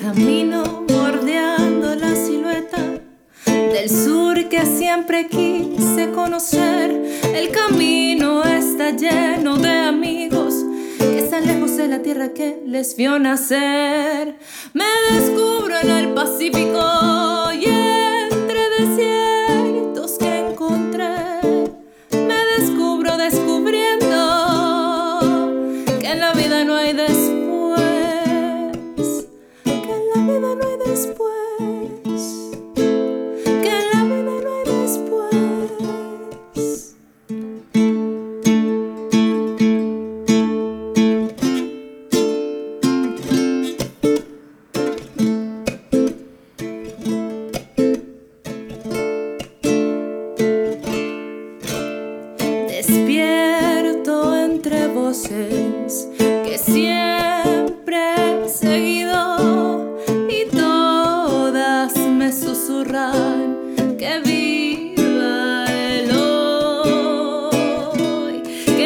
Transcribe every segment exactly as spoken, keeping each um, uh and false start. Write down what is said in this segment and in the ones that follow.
camino bordeando la silueta del sur que siempre quise conocer. El camino está lleno de amigos que están lejos de la tierra que les vio nacer. Me descubro en el Pacífico y entre desiertos que encontré. Me descubro descubriendo que en la vida no hay después, que en la vida no hay después, que en la vida no hay después. Despierto entre voces que siempre he seguido y todas me susurran que viva el hoy,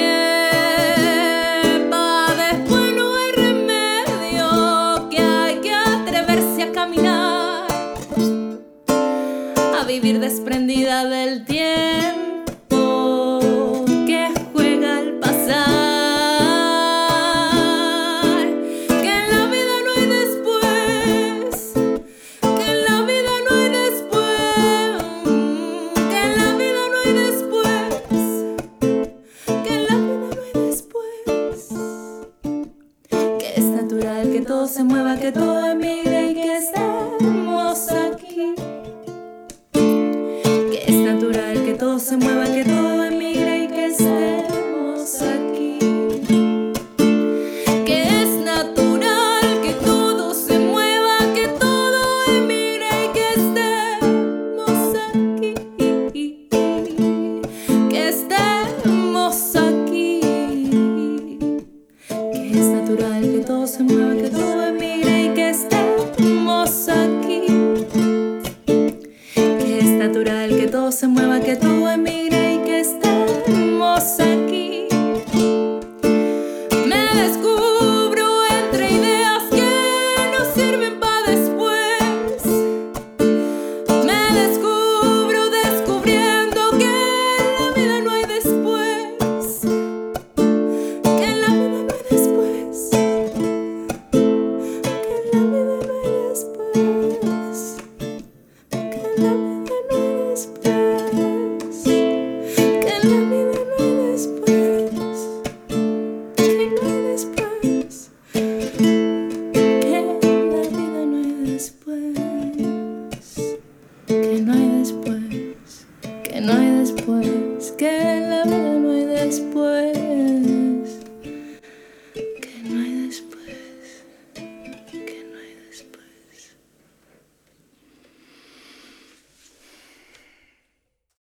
que pa' después no hay remedio, que hay que atreverse a caminar, a vivir desprendida del tiempo que juega al pasar, que en la vida no hay después, que en la vida no hay después, que en la vida no hay después, que en la vida no hay después, que es natural que todo se mueva, que todo emigre.